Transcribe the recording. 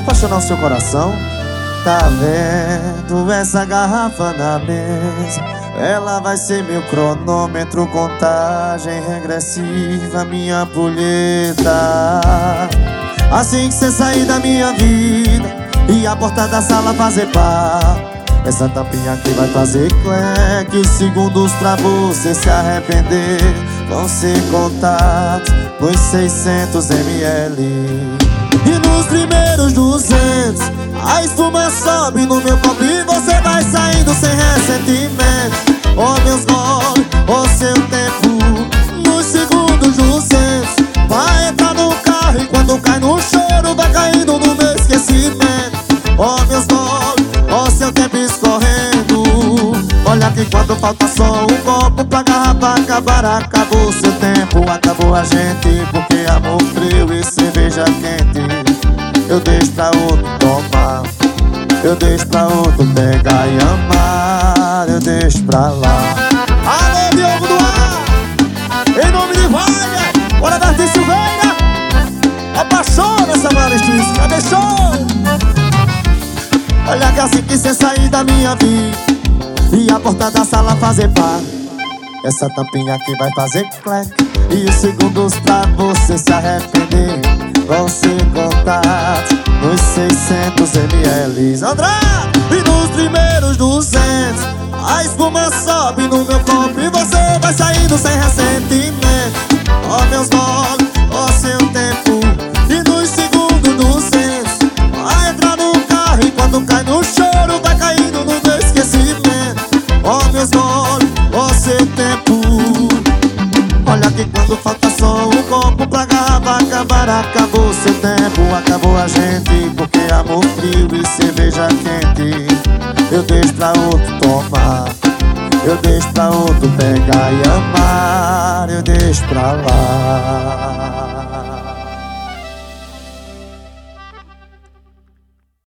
apaixonar o seu coração. Tá vendo essa garrafa na mesa? Ela vai ser meu cronômetro, contagem regressiva, minha ampulheta. Assim que cê sair da minha vida e a porta da sala fazer pá, essa tampinha aqui vai fazer cleque. Os segundos pra você se arrepender vão ser contados nos 600 ml. E nos primeiros 200 a espuma sobe no meu copo e você vai saindo sem ressentimento. Oh meus goles, oh seu tempo. Nos segundos 200 vai entrar no carro e quando cai no choro vai caindo no meu esquecimento. Oh meus goles, oh seu tempo escorrendo. Olha que quando falta só um copo pra garrafa acabar, acabou seu tempo, acabou a gente. Porque amor frio e cerveja quente eu deixo pra outro tomar, eu deixo pra outro pegar e amar, eu deixo pra lá. Alô, Diogo do Ar, em nome de Wagner, bora dar de Silveira. Apaixona essa malestícia, deixou. Olha que assim que cê sair da minha vida e a porta da sala fazer pá, essa tampinha aqui vai fazer cleque. E os segundos pra você se arrepender vão ser contados nos 600 ml. André! E nos primeiros 200 a espuma sobe no meu copo e você vai saindo sem ressentimento. Oh meus goles, oh seu tempo. E nos segundos 200 vai entrar no carro e quando cai no choro vai caindo no meu esquecimento. Oh meus goles, oh seu tempo. Olha que quando falta só um copo pra garrafa acabar, acabou seu tempo, acabou a gente. Porque amor frio e cerveja quente eu deixo pra outro tomar, eu deixo pra outro pegar e amar, eu deixo pra lá.